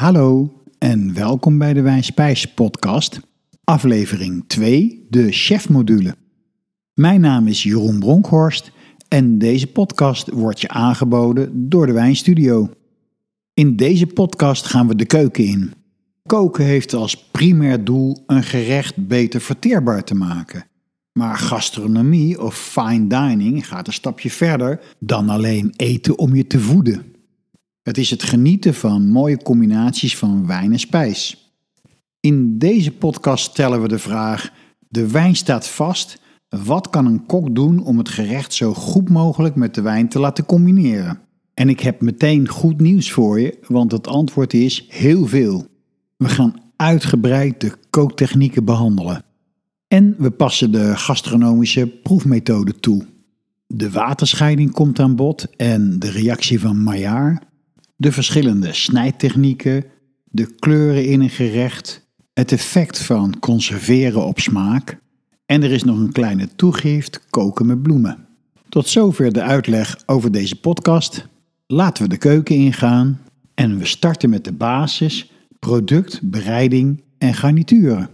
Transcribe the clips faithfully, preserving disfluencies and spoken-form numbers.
Hallo en welkom bij de Wijn-Spijs podcast, aflevering twee, de chefmodule. Mijn naam is Jeroen Bronkhorst en deze podcast wordt je aangeboden door de Wijnstudio. In deze podcast gaan we de keuken in. Koken heeft als primair doel een gerecht beter verteerbaar te maken. Maar gastronomie of fine dining gaat een stapje verder dan alleen eten om je te voeden. Het is het genieten van mooie combinaties van wijn en spijs. In deze podcast stellen we de vraag: de wijn staat vast. Wat kan een kok doen om het gerecht zo goed mogelijk met de wijn te laten combineren? En ik heb meteen goed nieuws voor je, want het antwoord is heel veel. We gaan uitgebreid de kooktechnieken behandelen. En we passen de gastronomische proefmethode toe. De waterscheiding komt aan bod en de reactie van Maillard, de verschillende snijtechnieken, de kleuren in een gerecht, het effect van conserveren op smaak en er is nog een kleine toegift koken met bloemen. Tot zover de uitleg over deze podcast. Laten we de keuken ingaan en we starten met de basis, product, bereiding en garnituren.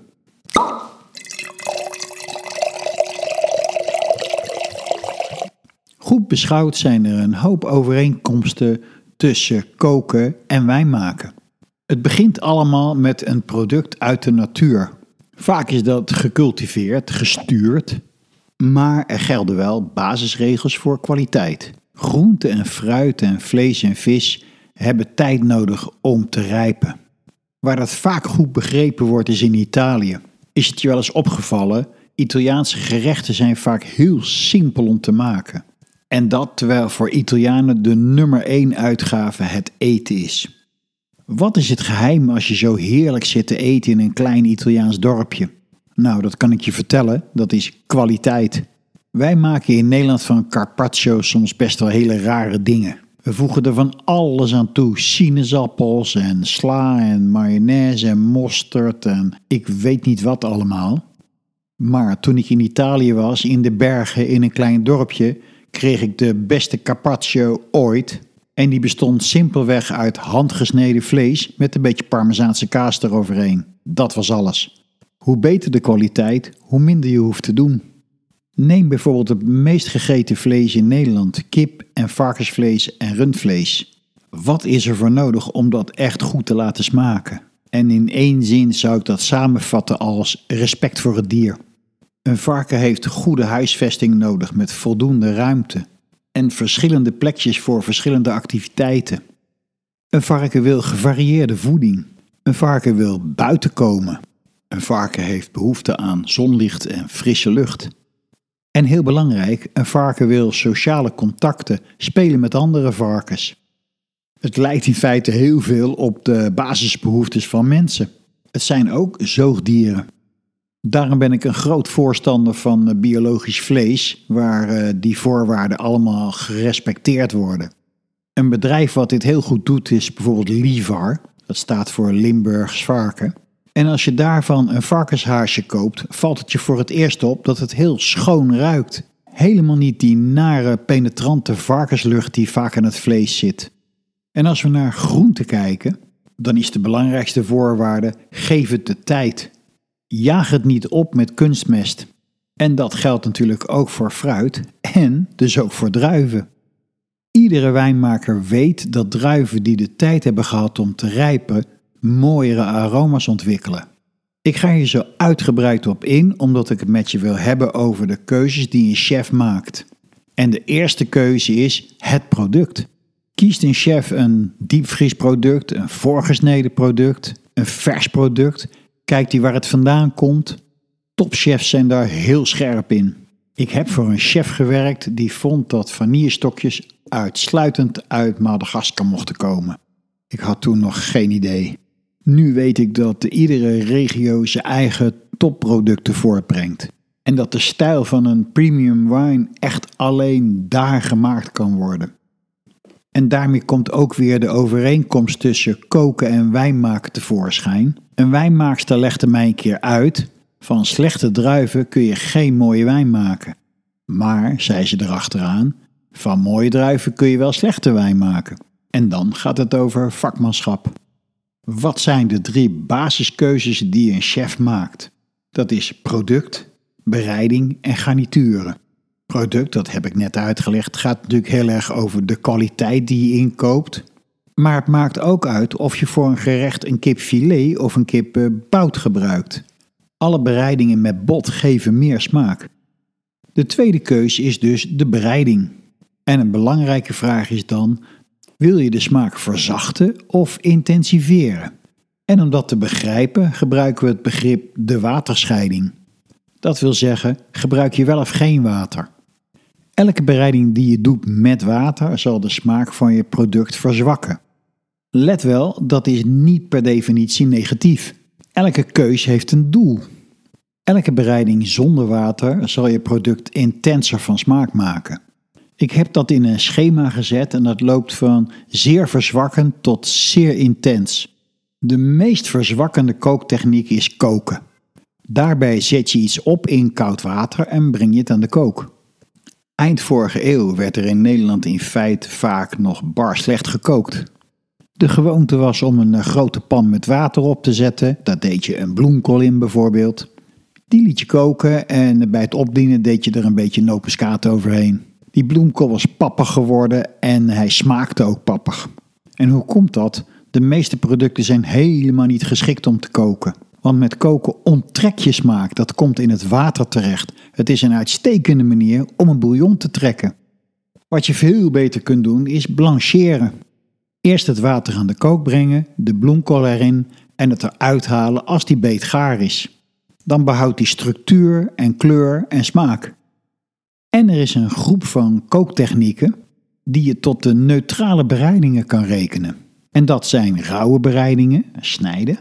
Goed beschouwd zijn er een hoop overeenkomsten tussen koken en wijn maken. Het begint allemaal met een product uit de natuur. Vaak is dat gecultiveerd, gestuurd, maar er gelden wel basisregels voor kwaliteit. Groente en fruit en vlees en vis hebben tijd nodig om te rijpen. Waar dat vaak goed begrepen wordt is in Italië. Is het je wel eens opgevallen? Italiaanse gerechten zijn vaak heel simpel om te maken. En dat terwijl voor Italianen de nummer één uitgave het eten is. Wat is het geheim als je zo heerlijk zit te eten in een klein Italiaans dorpje? Nou, dat kan ik je vertellen, dat is kwaliteit. Wij maken in Nederland van carpaccio soms best wel hele rare dingen. We voegen er van alles aan toe, sinaasappels en sla en mayonaise en mosterd en ik weet niet wat allemaal. Maar toen ik in Italië was, in de bergen in een klein dorpje, kreeg ik de beste carpaccio ooit. En die bestond simpelweg uit handgesneden vlees met een beetje parmezaanse kaas eroverheen. Dat was alles. Hoe beter de kwaliteit, hoe minder je hoeft te doen. Neem bijvoorbeeld het meest gegeten vlees in Nederland, kip en varkensvlees en rundvlees. Wat is er voor nodig om dat echt goed te laten smaken? En in één zin zou ik dat samenvatten als respect voor het dier. Een varken heeft goede huisvesting nodig met voldoende ruimte en verschillende plekjes voor verschillende activiteiten. Een varken wil gevarieerde voeding. Een varken wil buiten komen. Een varken heeft behoefte aan zonlicht en frisse lucht. En heel belangrijk, een varken wil sociale contacten, spelen met andere varkens. Het lijkt in feite heel veel op de basisbehoeftes van mensen. Het zijn ook zoogdieren. Daarom ben ik een groot voorstander van biologisch vlees, waar die voorwaarden allemaal gerespecteerd worden. Een bedrijf wat dit heel goed doet is bijvoorbeeld Livar, dat staat voor Limburgs varken. En als je daarvan een varkenshaasje koopt, valt het je voor het eerst op dat het heel schoon ruikt. Helemaal niet die nare, penetrante varkenslucht die vaak aan het vlees zit. En als we naar groenten kijken, dan is de belangrijkste voorwaarde: geef het de tijd. Jaag het niet op met kunstmest. En dat geldt natuurlijk ook voor fruit en dus ook voor druiven. Iedere wijnmaker weet dat druiven die de tijd hebben gehad om te rijpen, mooiere aroma's ontwikkelen. Ik ga hier zo uitgebreid op in, omdat ik het met je wil hebben over de keuzes die een chef maakt. En de eerste keuze is het product. Kiest een chef een diepvriesproduct, een voorgesneden product, een vers product? Kijkt hij waar het vandaan komt? Topchefs zijn daar heel scherp in. Ik heb voor een chef gewerkt die vond dat vanillestokjes uitsluitend uit Madagaskar mochten komen. Ik had toen nog geen idee. Nu weet ik dat iedere regio zijn eigen topproducten voortbrengt. En dat de stijl van een premium wine echt alleen daar gemaakt kan worden. En daarmee komt ook weer de overeenkomst tussen koken en wijn maken tevoorschijn. Een wijnmaakster legde mij een keer uit: van slechte druiven kun je geen mooie wijn maken. Maar, zei ze erachteraan, van mooie druiven kun je wel slechte wijn maken. En dan gaat het over vakmanschap. Wat zijn de drie basiskeuzes die een chef maakt? Dat is product, bereiding en garnituren. Product, dat heb ik net uitgelegd, gaat natuurlijk heel erg over de kwaliteit die je inkoopt. Maar het maakt ook uit of je voor een gerecht een kipfilet of een kip bout gebruikt. Alle bereidingen met bot geven meer smaak. De tweede keuze is dus de bereiding. En een belangrijke vraag is dan: wil je de smaak verzachten of intensiveren? En om dat te begrijpen gebruiken we het begrip de waterscheiding. Dat wil zeggen, gebruik je wel of geen water. Elke bereiding die je doet met water zal de smaak van je product verzwakken. Let wel, dat is niet per definitie negatief. Elke keus heeft een doel. Elke bereiding zonder water zal je product intenser van smaak maken. Ik heb dat in een schema gezet en dat loopt van zeer verzwakkend tot zeer intens. De meest verzwakkende kooktechniek is koken. Daarbij zet je iets op in koud water en breng je het aan de kook. Eind vorige eeuw werd er in Nederland in feite vaak nog bar slecht gekookt. De gewoonte was om een grote pan met water op te zetten. Daar deed je een bloemkool in bijvoorbeeld. Die liet je koken en bij het opdienen deed je er een beetje nootmuskaat overheen. Die bloemkool was pappig geworden en hij smaakte ook pappig. En hoe komt dat? De meeste producten zijn helemaal niet geschikt om te koken. Want met koken onttrek je smaak, dat komt in het water terecht. Het is een uitstekende manier om een bouillon te trekken. Wat je veel beter kunt doen is blancheren. Eerst het water aan de kook brengen, de bloemkool erin en het eruit halen als die beet gaar is. Dan behoudt die structuur en kleur en smaak. En er is een groep van kooktechnieken die je tot de neutrale bereidingen kan rekenen. En dat zijn rauwe bereidingen, snijden,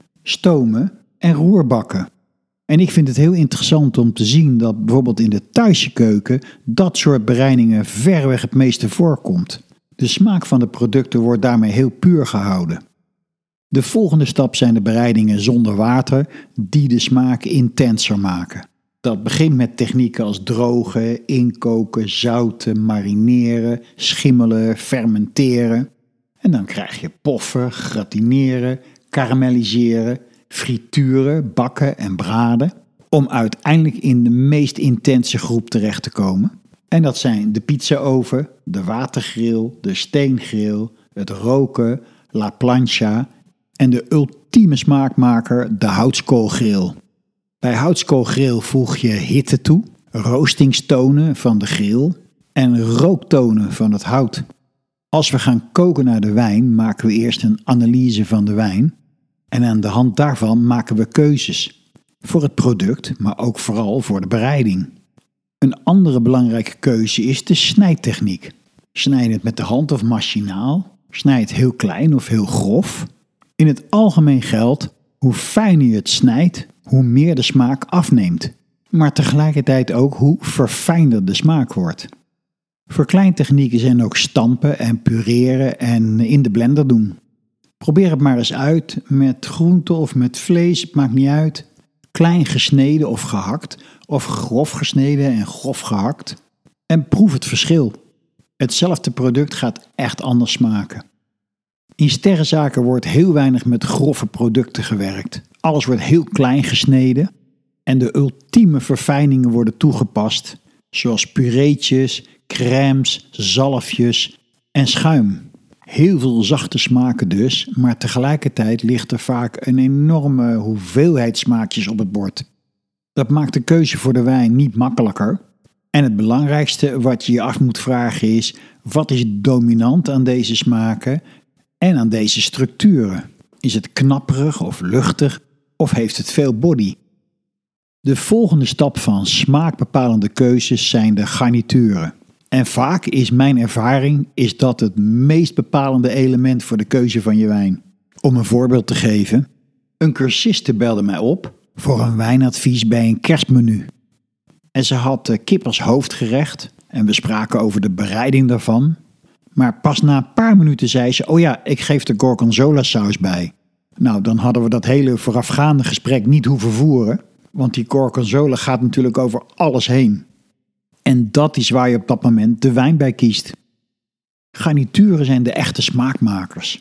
stomen en roerbakken. En ik vind het heel interessant om te zien dat bijvoorbeeld in de Thaise keuken dat soort bereidingen verreweg het meeste voorkomt. De smaak van de producten wordt daarmee heel puur gehouden. De volgende stap zijn de bereidingen zonder water die de smaak intenser maken. Dat begint met technieken als drogen, inkoken, zouten, marineren, schimmelen, fermenteren. En dan krijg je poffen, gratineren, karamelliseren, frituren, bakken en braden. Om uiteindelijk in de meest intense groep terecht te komen. En dat zijn de pizzaoven, de watergrill, de steengrill, het roken, la plancha en de ultieme smaakmaker, de houtskoolgrill. Bij houtskoolgrill voeg je hitte toe, roostingstonen van de grill en rooktonen van het hout. Als we gaan koken naar de wijn, maken we eerst een analyse van de wijn. En aan de hand daarvan maken we keuzes. Voor het product, maar ook vooral voor de bereiding. Een andere belangrijke keuze is de snijtechniek. Snijd het met de hand of machinaal. Snijd het heel klein of heel grof. In het algemeen geldt, hoe fijner je het snijdt, hoe meer de smaak afneemt. Maar tegelijkertijd ook hoe verfijnder de smaak wordt. Verkleintechnieken zijn ook stampen en pureren en in de blender doen. Probeer het maar eens uit met groente of met vlees, het maakt niet uit. Klein gesneden of gehakt, of grof gesneden en grof gehakt. En proef het verschil. Hetzelfde product gaat echt anders smaken. In sterrenzaken wordt heel weinig met grove producten gewerkt. Alles wordt heel klein gesneden en de ultieme verfijningen worden toegepast, zoals pureetjes, crèmes, zalfjes en schuim. Heel veel zachte smaken dus, maar tegelijkertijd ligt er vaak een enorme hoeveelheid smaakjes op het bord. Dat maakt de keuze voor de wijn niet makkelijker. En het belangrijkste wat je je af moet vragen is, wat is dominant aan deze smaken en aan deze structuren? Is het knapperig of luchtig of heeft het veel body? De volgende stap van smaakbepalende keuzes zijn de garnituren. En vaak is mijn ervaring is dat het meest bepalende element voor de keuze van je wijn. Om een voorbeeld te geven, een cursiste belde mij op voor een wijnadvies bij een kerstmenu. En ze had kip als hoofdgerecht en we spraken over de bereiding daarvan. Maar pas na een paar minuten zei ze, oh ja, ik geef de gorgonzola saus bij. Nou, dan hadden we dat hele voorafgaande gesprek niet hoeven voeren, want die gorgonzola gaat natuurlijk over alles heen. En dat is waar je op dat moment de wijn bij kiest. Garnituren zijn de echte smaakmakers.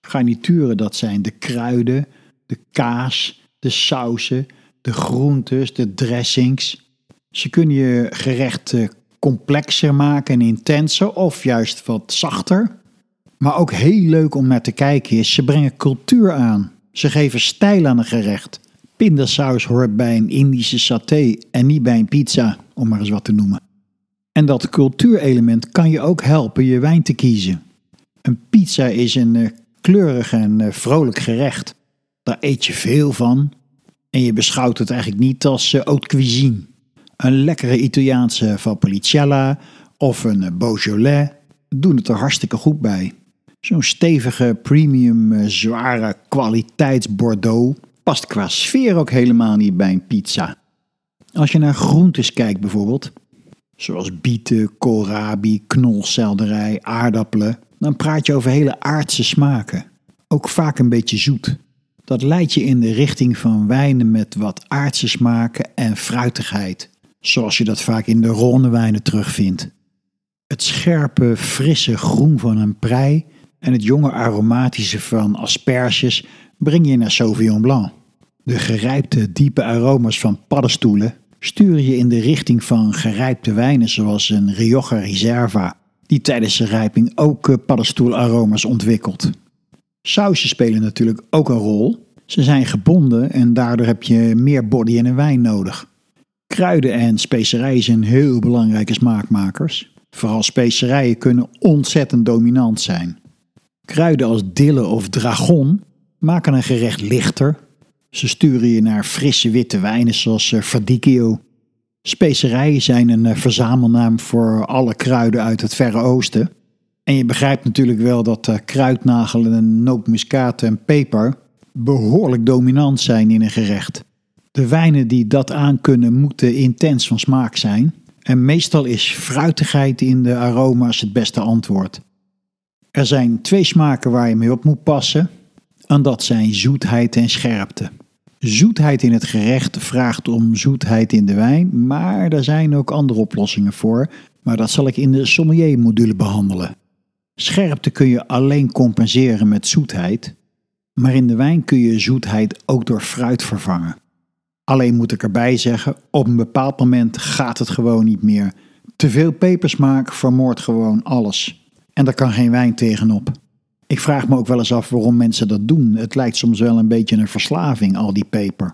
Garnituren, dat zijn de kruiden, de kaas, de sauzen, de groentes, de dressings. Ze kunnen je gerecht complexer maken en intenser of juist wat zachter. Maar ook heel leuk om naar te kijken is, ze brengen cultuur aan. Ze geven stijl aan een gerecht. Pindasaus hoort bij een Indische saté en niet bij een pizza, om maar eens wat te noemen. En dat cultuurelement kan je ook helpen je wijn te kiezen. Een pizza is een uh, kleurig en uh, vrolijk gerecht. Daar eet je veel van en je beschouwt het eigenlijk niet als uh, haute cuisine. Een lekkere Italiaanse Valpolicella of een uh, Beaujolais doen het er hartstikke goed bij. Zo'n stevige, premium, uh, zware kwaliteits Bordeaux past qua sfeer ook helemaal niet bij een pizza. Als je naar groentes kijkt bijvoorbeeld, zoals bieten, koolrabi, knolselderij, aardappelen, dan praat je over hele aardse smaken. Ook vaak een beetje zoet. Dat leidt je in de richting van wijnen met wat aardse smaken en fruitigheid, zoals je dat vaak in de ronde wijnen terugvindt. Het scherpe, frisse groen van een prei en het jonge aromatische van asperges breng je naar Sauvignon Blanc. De gerijpte, diepe aroma's van paddenstoelen sturen je in de richting van gerijpte wijnen zoals een Rioja Reserva, die tijdens de rijping ook paddenstoelaroma's ontwikkelt. Sausen spelen natuurlijk ook een rol. Ze zijn gebonden en daardoor heb je meer body in een wijn nodig. Kruiden en specerijen zijn heel belangrijke smaakmakers. Vooral specerijen kunnen ontzettend dominant zijn. Kruiden als dille of dragon maken een gerecht lichter. Ze sturen je naar frisse witte wijnen zoals Verdicchio. Specerijen zijn een verzamelnaam voor alle kruiden uit het Verre Oosten. En je begrijpt natuurlijk wel dat kruidnagelen, nootmuskaat en peper behoorlijk dominant zijn in een gerecht. De wijnen die dat aankunnen moeten intens van smaak zijn. En meestal is fruitigheid in de aroma's het beste antwoord. Er zijn twee smaken waar je mee op moet passen. En dat zijn zoetheid en scherpte. Zoetheid in het gerecht vraagt om zoetheid in de wijn, maar er zijn ook andere oplossingen voor. Maar dat zal ik in de sommelier-module behandelen. Scherpte kun je alleen compenseren met zoetheid, maar in de wijn kun je zoetheid ook door fruit vervangen. Alleen moet ik erbij zeggen, op een bepaald moment gaat het gewoon niet meer. Te veel pepersmaak vermoordt gewoon alles. En daar kan geen wijn tegenop. Ik vraag me ook wel eens af waarom mensen dat doen. Het lijkt soms wel een beetje een verslaving, al die peper.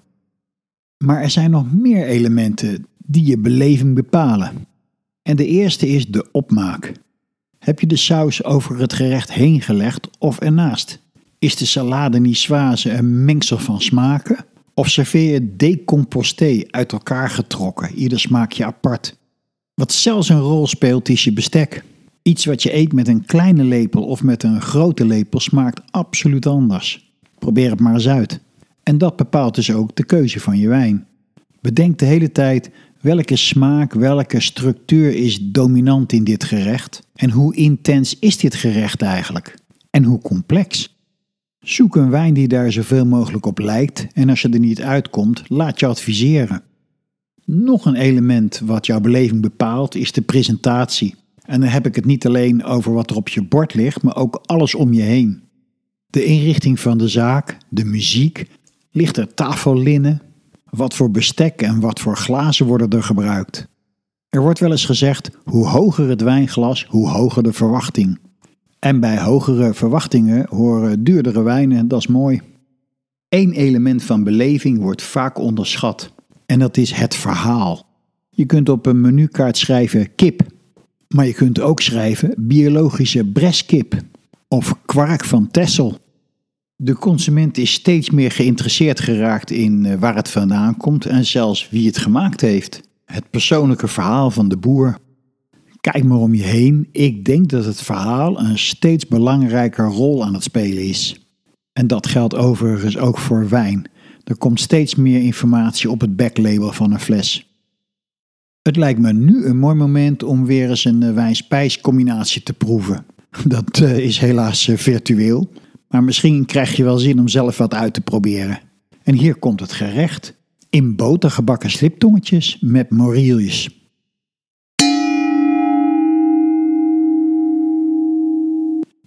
Maar er zijn nog meer elementen die je beleving bepalen. En de eerste is de opmaak. Heb je de saus over het gerecht heen gelegd of ernaast? Is de salade niçoise een mengsel van smaken? Of serveer je decomposté uit elkaar getrokken, ieder smaakje apart? Wat zelfs een rol speelt is je bestek. Iets wat je eet met een kleine lepel of met een grote lepel smaakt absoluut anders. Probeer het maar eens uit. En dat bepaalt dus ook de keuze van je wijn. Bedenk de hele tijd welke smaak, welke structuur is dominant in dit gerecht en hoe intens is dit gerecht eigenlijk en hoe complex. Zoek een wijn die daar zoveel mogelijk op lijkt en als je er niet uitkomt, laat je adviseren. Nog een element wat jouw beleving bepaalt is de presentatie. En dan heb ik het niet alleen over wat er op je bord ligt, maar ook alles om je heen. De inrichting van de zaak, de muziek, ligt er tafellinnen, wat voor bestek en wat voor glazen worden er gebruikt. Er wordt wel eens gezegd, hoe hoger het wijnglas, hoe hoger de verwachting. En bij hogere verwachtingen horen duurdere wijnen, dat is mooi. Eén element van beleving wordt vaak onderschat. En dat is het verhaal. Je kunt op een menukaart schrijven kip. Maar je kunt ook schrijven biologische breskip. Of kwark van Texel. De consument is steeds meer geïnteresseerd geraakt in waar het vandaan komt en zelfs wie het gemaakt heeft. Het persoonlijke verhaal van de boer. Kijk maar om je heen. Ik denk dat het verhaal een steeds belangrijker rol aan het spelen is. En dat geldt overigens ook voor wijn. Er komt steeds meer informatie op het backlabel van een fles. Het lijkt me nu een mooi moment om weer eens een wijn-spijs-combinatie te proeven. Dat uh, is helaas uh, virtueel, maar misschien krijg je wel zin om zelf wat uit te proberen. En hier komt het gerecht. In boter gebakken sliptongetjes met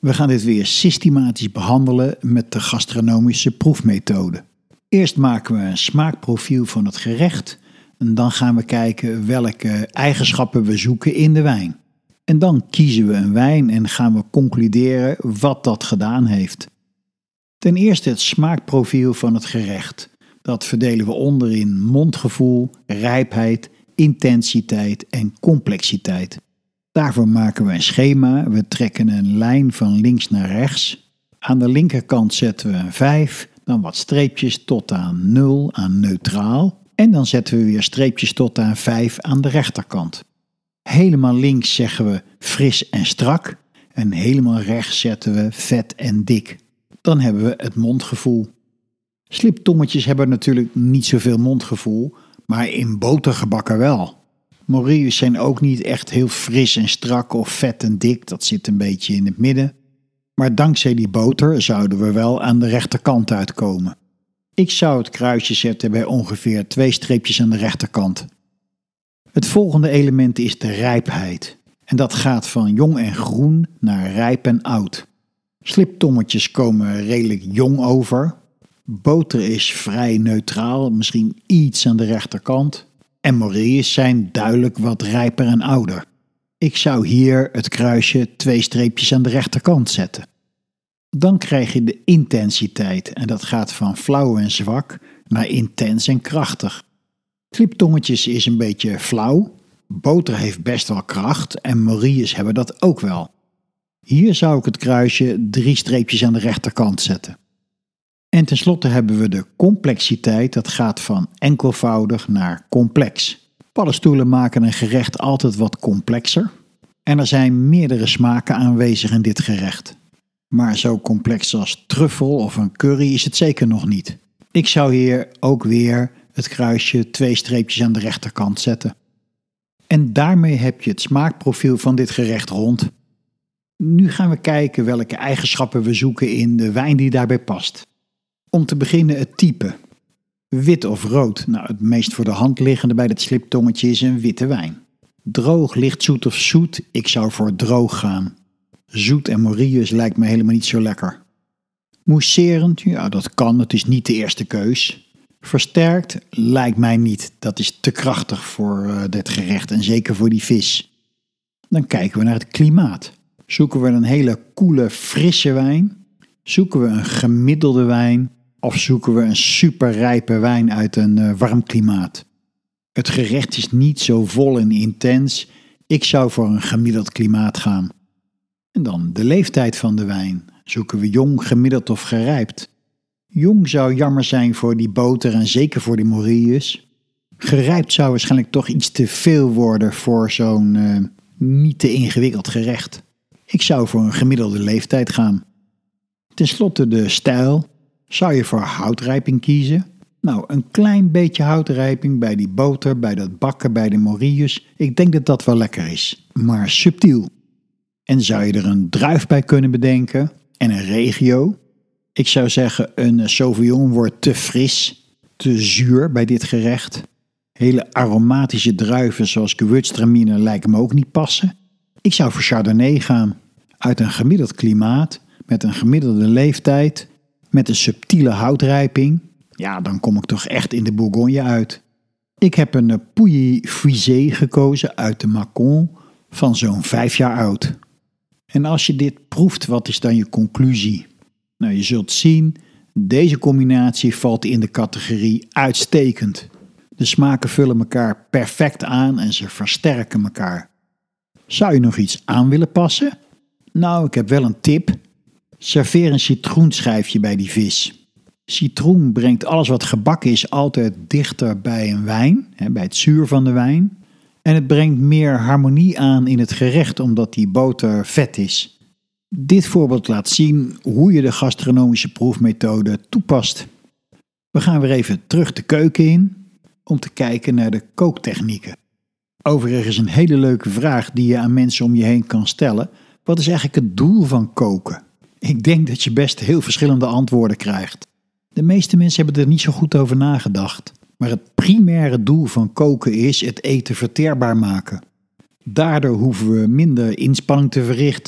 We gaan dit weer systematisch behandelen met de gastronomische proefmethode. Eerst maken we een smaakprofiel van het gerecht en dan gaan we kijken welke eigenschappen we zoeken in de wijn. En dan kiezen we een wijn en gaan we concluderen wat dat gedaan heeft. Ten eerste het smaakprofiel van het gerecht. Dat verdelen we onder in mondgevoel, rijpheid, intensiteit en complexiteit. Daarvoor maken we een schema. We trekken een lijn van links naar rechts. Aan de linkerkant zetten we een vijf, dan wat streepjes tot aan nul, aan neutraal. En dan zetten we weer streepjes tot aan vijf aan de rechterkant. Helemaal links zeggen we fris en strak. En helemaal rechts zetten we vet en dik. Dan hebben we het mondgevoel. Sliptongetjes hebben natuurlijk niet zoveel mondgevoel, maar in boter gebakken wel. Morilles zijn ook niet echt heel fris en strak of vet en dik, dat zit een beetje in het midden. Maar dankzij die boter zouden we wel aan de rechterkant uitkomen. Ik zou het kruisje zetten bij ongeveer twee streepjes aan de rechterkant. Het volgende element is de rijpheid. En dat gaat van jong en groen naar rijp en oud. Sliptongetjes komen redelijk jong over. Boter is vrij neutraal, misschien iets aan de rechterkant. En Morilles zijn duidelijk wat rijper en ouder. Ik zou hier het kruisje twee streepjes aan de rechterkant zetten. Dan krijg je de intensiteit en dat gaat van flauw en zwak naar intens en krachtig. Sliptongetjes is een beetje flauw. Boter heeft best wel kracht en Morilles hebben dat ook wel. Hier zou ik het kruisje drie streepjes aan de rechterkant zetten. En tenslotte hebben we de complexiteit, dat gaat van enkelvoudig naar complex. Paddenstoelen maken een gerecht altijd wat complexer. En er zijn meerdere smaken aanwezig in dit gerecht. Maar zo complex als truffel of een curry is het zeker nog niet. Ik zou hier ook weer het kruisje twee streepjes aan de rechterkant zetten. En daarmee heb je het smaakprofiel van dit gerecht rond. Nu gaan we kijken welke eigenschappen we zoeken in de wijn die daarbij past. Om te beginnen het type. Wit of rood? Nou, het meest voor de hand liggende bij dit sliptongetje is een witte wijn. Droog, lichtzoet of zoet? Ik zou voor droog gaan. Zoet en Morilles lijkt me helemaal niet zo lekker. Mousserend? Ja, dat kan, het is niet de eerste keus. Versterkt? Lijkt mij niet, dat is te krachtig voor uh, dit gerecht en zeker voor die vis. Dan kijken we naar het klimaat. Zoeken we een hele koele, frisse wijn? Zoeken we een gemiddelde wijn? Of zoeken we een superrijpe wijn uit een uh, warm klimaat? Het gerecht is niet zo vol en intens. Ik zou voor een gemiddeld klimaat gaan. En dan de leeftijd van de wijn. Zoeken we jong, gemiddeld of gerijpt? Jong zou jammer zijn voor die boter en zeker voor die Morilles. Gerijpt zou waarschijnlijk toch iets te veel worden voor zo'n uh, niet te ingewikkeld gerecht. Ik zou voor een gemiddelde leeftijd gaan. Ten slotte de stijl. Zou je voor houtrijping kiezen? Nou, een klein beetje houtrijping bij die boter, bij dat bakken, bij de Morilles. Ik denk dat dat wel lekker is, maar subtiel. En zou je er een druif bij kunnen bedenken en een regio? Ik zou zeggen, een Sauvignon wordt te fris, te zuur bij dit gerecht. Hele aromatische druiven zoals Gewürztraminer lijken me ook niet passen. Ik zou voor Chardonnay gaan. Uit een gemiddeld klimaat, met een gemiddelde leeftijd, met een subtiele houtrijping. Ja, dan kom ik toch echt in de Bourgogne uit. Ik heb een Pouilly Frisé gekozen uit de Mâcon van zo'n vijf jaar oud. En als je dit proeft, wat is dan je conclusie? Nou, je zult zien, deze combinatie valt in de categorie uitstekend. De smaken vullen elkaar perfect aan en ze versterken elkaar. Zou je nog iets aan willen passen? Nou, ik heb wel een tip. Serveer een citroenschijfje bij die vis. Citroen brengt alles wat gebakken is altijd dichter bij een wijn, bij het zuur van de wijn. En het brengt meer harmonie aan in het gerecht omdat die boter vet is. Dit voorbeeld laat zien hoe je de gastronomische proefmethode toepast. We gaan weer even terug de keuken in om te kijken naar de kooktechnieken. Overigens een hele leuke vraag die je aan mensen om je heen kan stellen. Wat is eigenlijk het doel van koken? Ik denk dat je best heel verschillende antwoorden krijgt. De meeste mensen hebben er niet zo goed over nagedacht. Maar het primaire doel van koken is het eten verteerbaar maken. Daardoor hoeven we minder inspanning te verrichten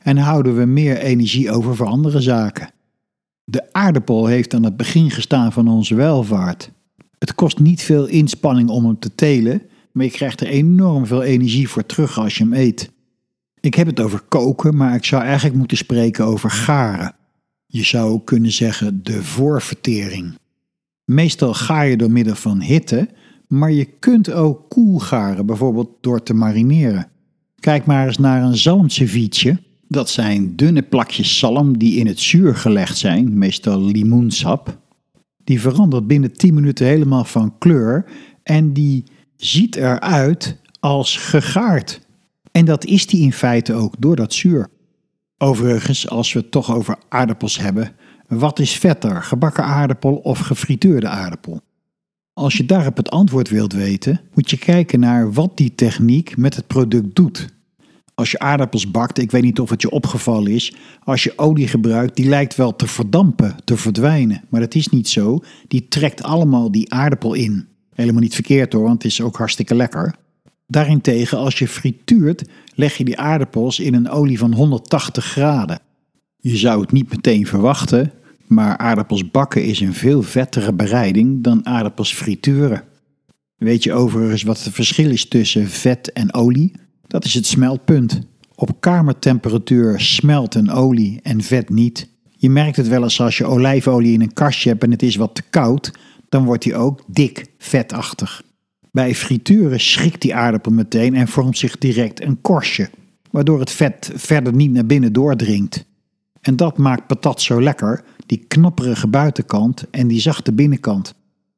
en houden we meer energie over voor andere zaken. De aardappel heeft aan het begin gestaan van onze welvaart. Het kost niet veel inspanning om hem te telen, maar je krijgt er enorm veel energie voor terug als je hem eet. Ik heb het over koken, maar ik zou eigenlijk moeten spreken over garen. Je zou ook kunnen zeggen de voorvertering. Meestal gaar je door middel van hitte, maar je kunt ook koel garen, bijvoorbeeld door te marineren. Kijk maar eens naar een zalmceviche. Dat zijn dunne plakjes zalm die in het zuur gelegd zijn, meestal limoensap. Die verandert binnen tien minuten helemaal van kleur en die ziet eruit als gegaard. En dat is die in feite ook door dat zuur. Overigens, als we het toch over aardappels hebben, wat is vetter, gebakken aardappel of gefrituurde aardappel? Als je daarop het antwoord wilt weten, moet je kijken naar wat die techniek met het product doet. Als je aardappels bakt, ik weet niet of het je opgevallen is, als je olie gebruikt, die lijkt wel te verdampen, te verdwijnen. Maar dat is niet zo, die trekt allemaal die aardappel in. Helemaal niet verkeerd hoor, want het is ook hartstikke lekker. Daarentegen, als je frituurt, leg je die aardappels in een olie van honderdtachtig graden. Je zou het niet meteen verwachten, maar aardappels bakken is een veel vettere bereiding dan aardappels frituren. Weet je overigens wat het verschil is tussen vet en olie? Dat is het smeltpunt. Op kamertemperatuur smelt een olie en vet niet. Je merkt het wel eens als je olijfolie in een kastje hebt en het is wat te koud, dan wordt die ook dik, vetachtig. Bij frituren schrikt die aardappel meteen en vormt zich direct een korstje, waardoor het vet verder niet naar binnen doordringt. En dat maakt patat zo lekker, die knapperige buitenkant en die zachte binnenkant.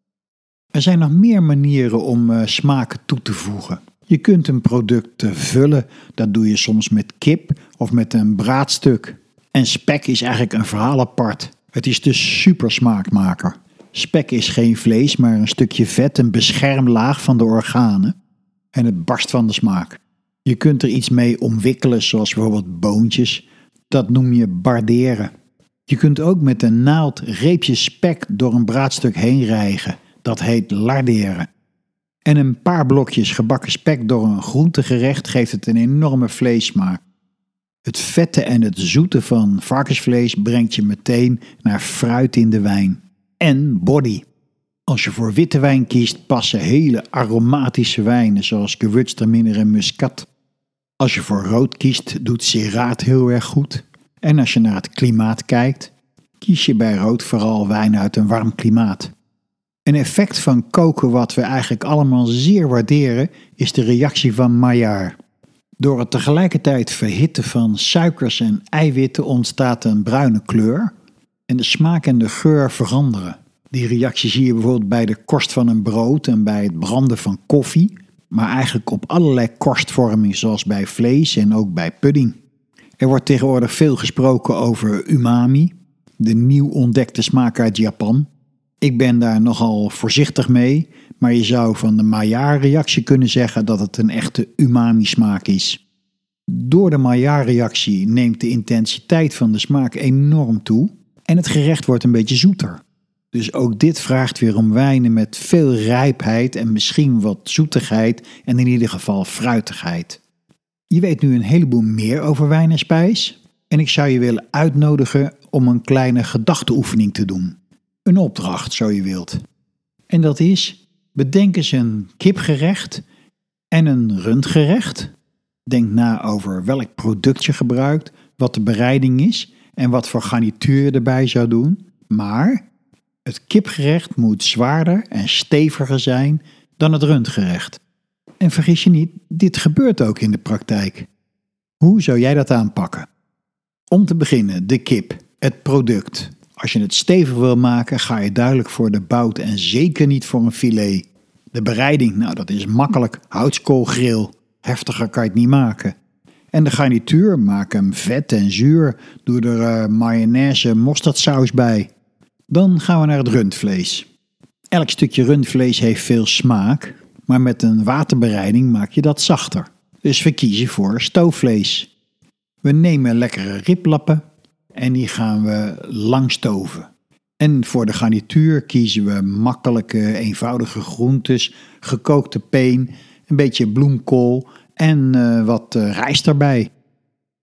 Er zijn nog meer manieren om uh, smaken toe te voegen. Je kunt een product uh, vullen, dat doe je soms met kip of met een braadstuk. En spek is eigenlijk een verhaal apart. Het is de super smaakmaker. Spek is geen vlees, maar een stukje vet, een beschermlaag van de organen. En het barst van de smaak. Je kunt er iets mee omwikkelen, zoals bijvoorbeeld boontjes. Dat noem je barderen. Je kunt ook met een naald reepjes spek door een braadstuk heen rijgen. Dat heet larderen. En een paar blokjes gebakken spek door een groentegerecht geeft het een enorme vleessmaak. Het vette en het zoete van varkensvlees brengt je meteen naar fruit in de wijn. En body. Als je voor witte wijn kiest, passen hele aromatische wijnen zoals Gewürztraminer en Muscat. Als je voor rood kiest, doet Syrah heel erg goed. En als je naar het klimaat kijkt, kies je bij rood vooral wijn uit een warm klimaat. Een effect van koken wat we eigenlijk allemaal zeer waarderen, is de reactie van Maillard. Door het tegelijkertijd verhitten van suikers en eiwitten ontstaat een bruine kleur en de smaak en de geur veranderen. Die reactie zie je bijvoorbeeld bij de korst van een brood en bij het branden van koffie, maar eigenlijk op allerlei korstvorming zoals bij vlees en ook bij pudding. Er wordt tegenwoordig veel gesproken over umami, de nieuw ontdekte smaak uit Japan. Ik ben daar nogal voorzichtig mee, maar je zou van de Maillard-reactie kunnen zeggen dat het een echte umami-smaak is. Door de Maillard-reactie neemt de intensiteit van de smaak enorm toe en het gerecht wordt een beetje zoeter. Dus ook dit vraagt weer om wijnen met veel rijpheid en misschien wat zoetigheid en in ieder geval fruitigheid. Je weet nu een heleboel meer over wijn en spijs en ik zou je willen uitnodigen om een kleine gedachteoefening te doen. Een opdracht, zo je wilt. En dat is, bedenk eens een kipgerecht en een rundgerecht. Denk na over welk product je gebruikt, wat de bereiding is en wat voor garnituur je erbij zou doen. Maar het kipgerecht moet zwaarder en steviger zijn dan het rundgerecht. En vergis je niet, dit gebeurt ook in de praktijk. Hoe zou jij dat aanpakken? Om te beginnen, de kip, het product. Als je het stevig wil maken, ga je duidelijk voor de bout en zeker niet voor een filet. De bereiding, nou dat is makkelijk, houtskoolgrill. Heftiger kan je het niet maken. En de garnituur, maak hem vet en zuur, doe er uh, mayonaise en mosterdsaus bij. Dan gaan we naar het rundvlees. Elk stukje rundvlees heeft veel smaak, maar met een waterbereiding maak je dat zachter. Dus we kiezen voor stoofvlees. We nemen lekkere riblappen en die gaan we lang stoven. En voor de garnituur kiezen we makkelijke, eenvoudige groentes, gekookte peen, een beetje bloemkool en uh, wat uh, rijst erbij.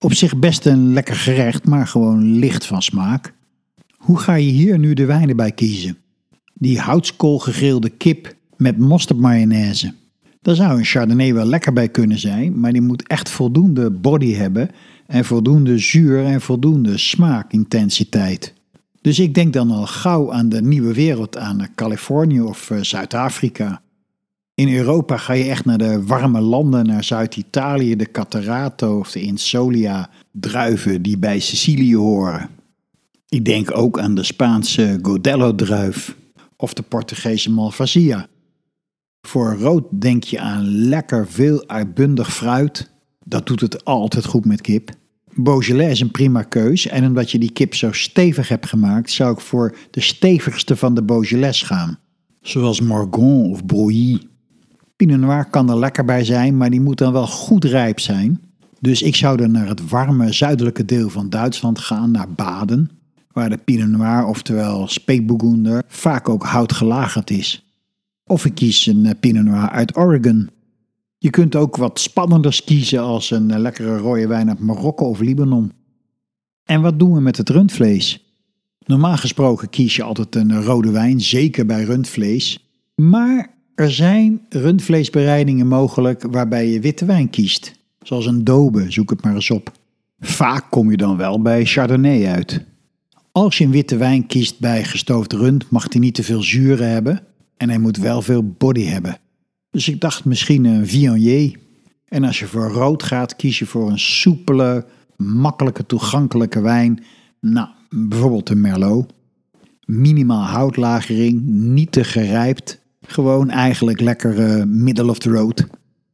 Op zich best een lekker gerecht, maar gewoon licht van smaak. Hoe ga je hier nu de wijnen bij kiezen? Die houtskool gegrilde kip met mosterdmayonaise. Daar zou een Chardonnay wel lekker bij kunnen zijn, maar die moet echt voldoende body hebben en voldoende zuur en voldoende smaakintensiteit. Dus ik denk dan al gauw aan de nieuwe wereld, aan Californië of uh, Zuid-Afrika. In Europa ga je echt naar de warme landen, naar Zuid-Italië, de Catarrato of de Insolia druiven die bij Sicilië horen. Ik denk ook aan de Spaanse Godello-druif of de Portugese Malvasia. Voor rood denk je aan lekker veel uitbundig fruit. Dat doet het altijd goed met kip. Beaujolais is een prima keus en omdat je die kip zo stevig hebt gemaakt, zou ik voor de stevigste van de Beaujolais gaan. Zoals Morgon of Brouilly. Pinot Noir kan er lekker bij zijn, maar die moet dan wel goed rijp zijn. Dus ik zou dan naar het warme zuidelijke deel van Duitsland gaan, naar Baden, waar de Pinot Noir, oftewel Spätburgunder, vaak ook houtgelagerd is. Of ik kies een Pinot Noir uit Oregon. Je kunt ook wat spannenders kiezen als een lekkere rode wijn uit Marokko of Libanon. En wat doen we met het rundvlees? Normaal gesproken kies je altijd een rode wijn, zeker bij rundvlees. Maar er zijn rundvleesbereidingen mogelijk waarbij je witte wijn kiest. Zoals een daube, zoek het maar eens op. Vaak kom je dan wel bij Chardonnay uit. Als je een witte wijn kiest bij gestoofd rund, mag die niet te veel zuren hebben. En hij moet wel veel body hebben. Dus ik dacht misschien een Viognier. En als je voor rood gaat, kies je voor een soepele, makkelijke, toegankelijke wijn. Nou, bijvoorbeeld een Merlot. Minimaal houtlagering, niet te gerijpt. Gewoon eigenlijk lekker uh, middle of the road.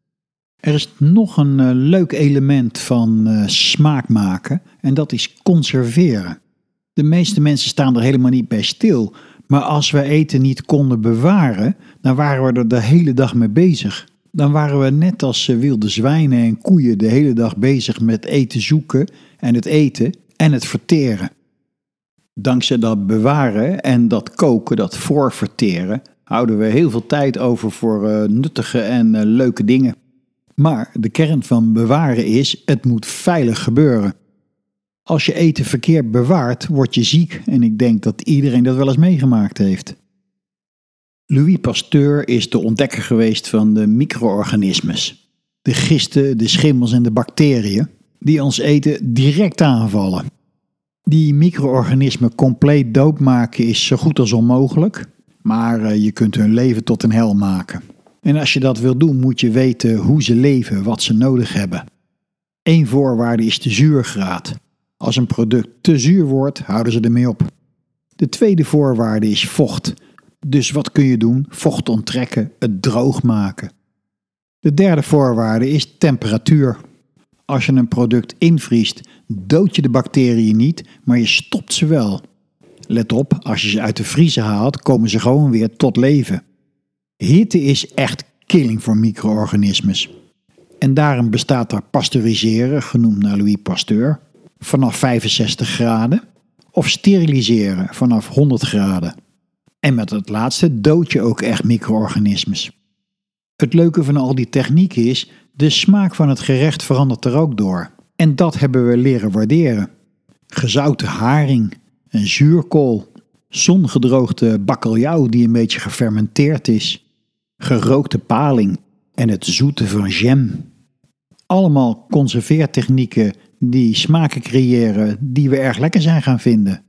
Er is nog een uh, leuk element van uh, smaak maken. En dat is conserveren. De meeste mensen staan er helemaal niet bij stil. Maar als we eten niet konden bewaren, dan waren we er de hele dag mee bezig. Dan waren we net als wilde zwijnen en koeien de hele dag bezig met eten zoeken en het eten en het verteren. Dankzij dat bewaren en dat koken, dat voorverteren, houden we heel veel tijd over voor uh, nuttige en uh, leuke dingen. Maar de kern van bewaren is, het moet veilig gebeuren. Als je eten verkeerd bewaart, word je ziek en ik denk dat iedereen dat wel eens meegemaakt heeft. Louis Pasteur is de ontdekker geweest van de micro-organismes. De gisten, de schimmels en de bacteriën die ons eten direct aanvallen. Die micro-organismen compleet doodmaken is zo goed als onmogelijk, maar je kunt hun leven tot een hel maken. En als je dat wil doen, moet je weten hoe ze leven, wat ze nodig hebben. Eén voorwaarde is de zuurgraad. Als een product te zuur wordt, houden ze ermee op. De tweede voorwaarde is vocht. Dus wat kun je doen? Vocht onttrekken, het droog maken. De derde voorwaarde is temperatuur. Als je een product invriest, dood je de bacteriën niet, maar je stopt ze wel. Let op, als je ze uit de vriezer haalt, komen ze gewoon weer tot leven. Hitte is echt killing voor micro-organismes. En daarom bestaat er pasteuriseren, genoemd naar Louis Pasteur, vanaf vijfenzestig graden, of steriliseren vanaf honderd graden. En met het laatste dood je ook echt micro-organismes. Het leuke van al die technieken is, de smaak van het gerecht verandert er ook door. En dat hebben we leren waarderen. Gezouten haring, een zuurkool, zongedroogde bakkeljauw die een beetje gefermenteerd is, gerookte paling en het zoete van jam. Allemaal conserveertechnieken die smaken creëren die we erg lekker zijn gaan vinden.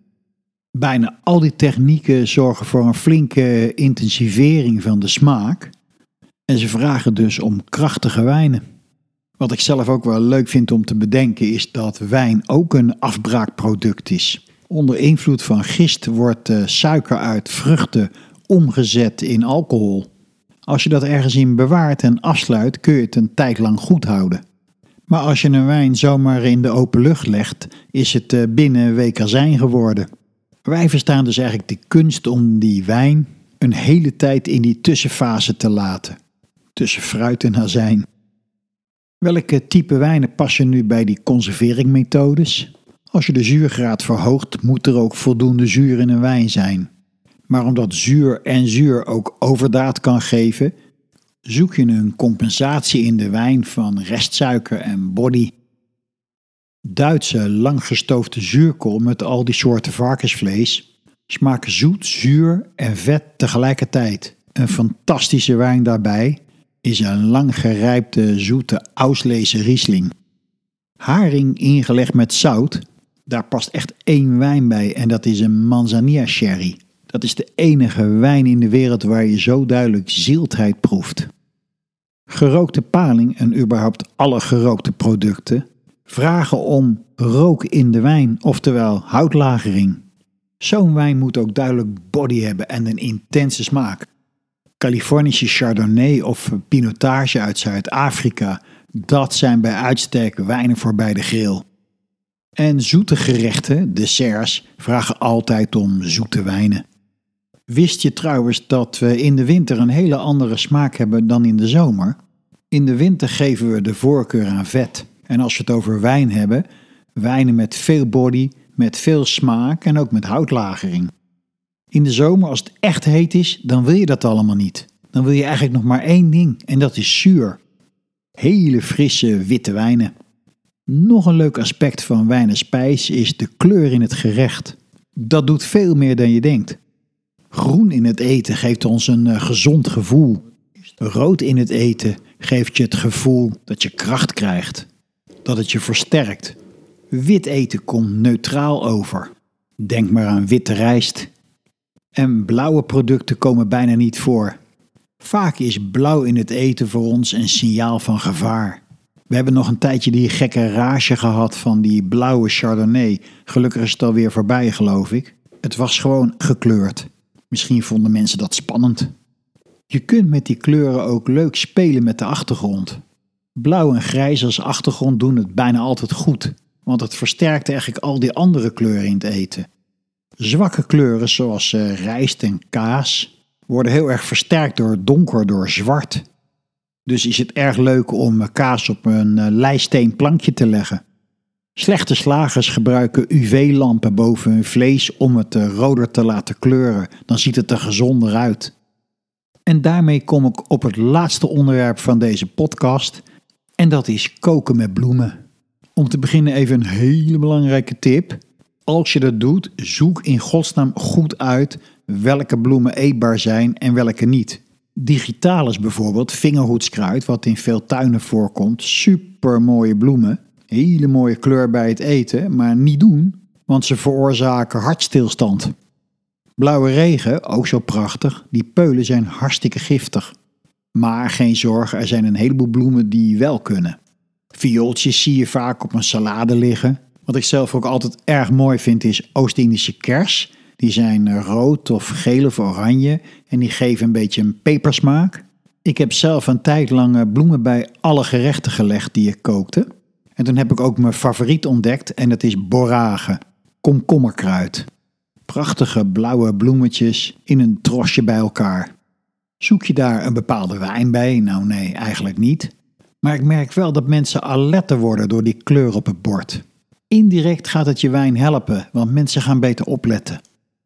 Bijna al die technieken zorgen voor een flinke intensivering van de smaak en ze vragen dus om krachtige wijnen. Wat ik zelf ook wel leuk vind om te bedenken is dat wijn ook een afbraakproduct is. Onder invloed van gist wordt de suiker uit vruchten omgezet in alcohol. Als je dat ergens in bewaart en afsluit kun je het een tijd lang goed houden. Maar als je een wijn zomaar in de open lucht legt, is het binnen een week azijn geworden. Wij verstaan dus eigenlijk de kunst om die wijn een hele tijd in die tussenfase te laten. Tussen fruit en azijn. Welke type wijnen passen nu bij die conserveringmethodes? Als je de zuurgraad verhoogt, moet er ook voldoende zuur in een wijn zijn. Maar omdat zuur en zuur ook overdaad kan geven, zoek je een compensatie in de wijn van restsuiker en body. Duitse langgestoofde zuurkool met al die soorten varkensvlees smaken zoet, zuur en vet tegelijkertijd. Een fantastische wijn daarbij is een lang gerijpte zoete Auslese Riesling. Haring ingelegd met zout, daar past echt één wijn bij en dat is een Manzanilla Sherry. Dat is de enige wijn in de wereld waar je zo duidelijk ziltheid proeft. Gerookte paling en überhaupt alle gerookte producten vragen om rook in de wijn, oftewel houtlagering. Zo'n wijn moet ook duidelijk body hebben en een intense smaak. Californische Chardonnay of Pinotage uit Zuid-Afrika, dat zijn bij uitstek wijnen voor bij de grill. En zoete gerechten, desserts, vragen altijd om zoete wijnen. Wist je trouwens dat we in de winter een hele andere smaak hebben dan in de zomer? In de winter geven we de voorkeur aan vet. En als we het over wijn hebben, wijnen met veel body, met veel smaak en ook met houtlagering. In de zomer, als het echt heet is, dan wil je dat allemaal niet. Dan wil je eigenlijk nog maar één ding en dat is zuur. Hele frisse witte wijnen. Nog een leuk aspect van wijn en spijs is de kleur in het gerecht. Dat doet veel meer dan je denkt. Groen in het eten geeft ons een uh, gezond gevoel. Rood in het eten geeft je het gevoel dat je kracht krijgt. Dat het je versterkt. Wit eten komt neutraal over. Denk maar aan witte rijst. En blauwe producten komen bijna niet voor. Vaak is blauw in het eten voor ons een signaal van gevaar. We hebben nog een tijdje die gekke rage gehad van die blauwe Chardonnay. Gelukkig is het alweer voorbij, geloof ik. Het was gewoon gekleurd. Misschien vonden mensen dat spannend. Je kunt met die kleuren ook leuk spelen met de achtergrond. Blauw en grijs als achtergrond doen het bijna altijd goed, want het versterkt eigenlijk al die andere kleuren in het eten. Zwakke kleuren zoals uh, rijst en kaas worden heel erg versterkt door donker, door zwart. Dus is het erg leuk om kaas op een uh, leisteen plankje te leggen. Slechte slagers gebruiken U V-lampen boven hun vlees om het uh, roder te laten kleuren. Dan ziet het er gezonder uit. En daarmee kom ik op het laatste onderwerp van deze podcast. En dat is koken met bloemen. Om te beginnen even een hele belangrijke tip. Als je dat doet, zoek in godsnaam goed uit welke bloemen eetbaar zijn en welke niet. Digitalis bijvoorbeeld, vingerhoedskruid, wat in veel tuinen voorkomt. Super mooie bloemen. Hele mooie kleur bij het eten, maar niet doen, want ze veroorzaken hartstilstand. Blauwe regen, ook zo prachtig, die peulen zijn hartstikke giftig. Maar geen zorgen, er zijn een heleboel bloemen die wel kunnen. Viooltjes zie je vaak op een salade liggen. Wat ik zelf ook altijd erg mooi vind is Oost-Indische kers. Die zijn rood of geel of oranje en die geven een beetje een pepersmaak. Ik heb zelf een tijd lang bloemen bij alle gerechten gelegd die ik kookte. En toen heb ik ook mijn favoriet ontdekt en dat is borage, komkommerkruid. Prachtige blauwe bloemetjes in een trosje bij elkaar. Zoek je daar een bepaalde wijn bij? Nou nee, eigenlijk niet. Maar ik merk wel dat mensen alerter worden door die kleur op het bord. Indirect gaat het je wijn helpen, want mensen gaan beter opletten.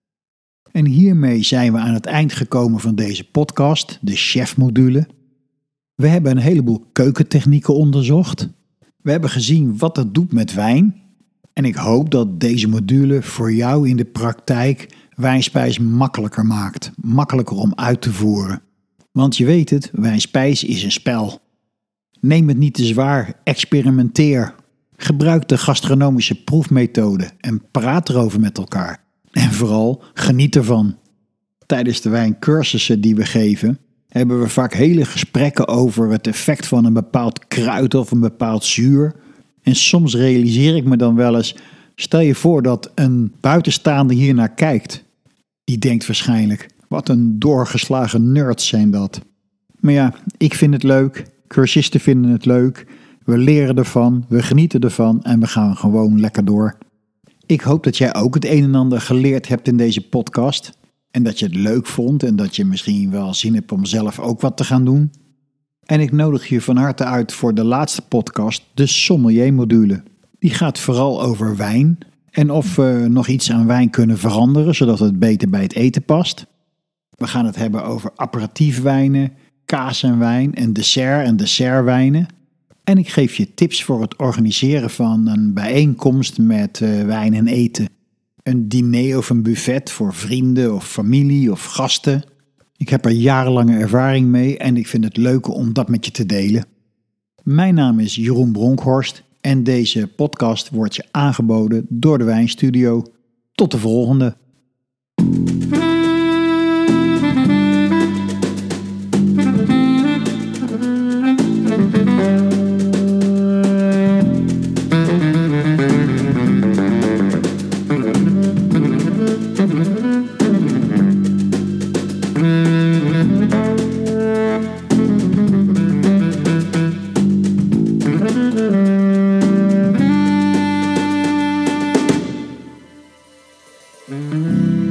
En hiermee zijn we aan het eind gekomen van deze podcast, de chefmodule. We hebben een heleboel keukentechnieken onderzocht. We hebben gezien wat het doet met wijn. En ik hoop dat deze module voor jou in de praktijk wijnspijs makkelijker maakt. Makkelijker om uit te voeren. Want je weet het, wijnspijs is een spel. Neem het niet te zwaar, experimenteer. Gebruik de gastronomische proefmethode en praat erover met elkaar. En vooral, geniet ervan. Tijdens de wijncursussen die we geven, hebben we vaak hele gesprekken over het effect van een bepaald kruid of een bepaald zuur. En soms realiseer ik me dan wel eens, stel je voor dat een buitenstaander hier naar kijkt. Die denkt waarschijnlijk, wat een doorgeslagen nerds zijn dat. Maar ja, ik vind het leuk, cursisten vinden het leuk, we leren ervan, we genieten ervan en we gaan gewoon lekker door. Ik hoop dat jij ook het een en ander geleerd hebt in deze podcast. En dat je het leuk vond en dat je misschien wel zin hebt om zelf ook wat te gaan doen. En ik nodig je van harte uit voor de laatste podcast, de sommelier-module. Die gaat vooral over wijn en of we nog iets aan wijn kunnen veranderen, zodat het beter bij het eten past. We gaan het hebben over aperitiefwijnen, kaas en wijn en dessert en dessertwijnen. En ik geef je tips voor het organiseren van een bijeenkomst met uh, wijn en eten. Een diner of een buffet voor vrienden of familie of gasten. Ik heb er jarenlange ervaring mee en ik vind het leuk om dat met je te delen. Mijn naam is Jeroen Bronkhorst en deze podcast wordt je aangeboden door de Wijnstudio. Tot de volgende. Mm-hmm.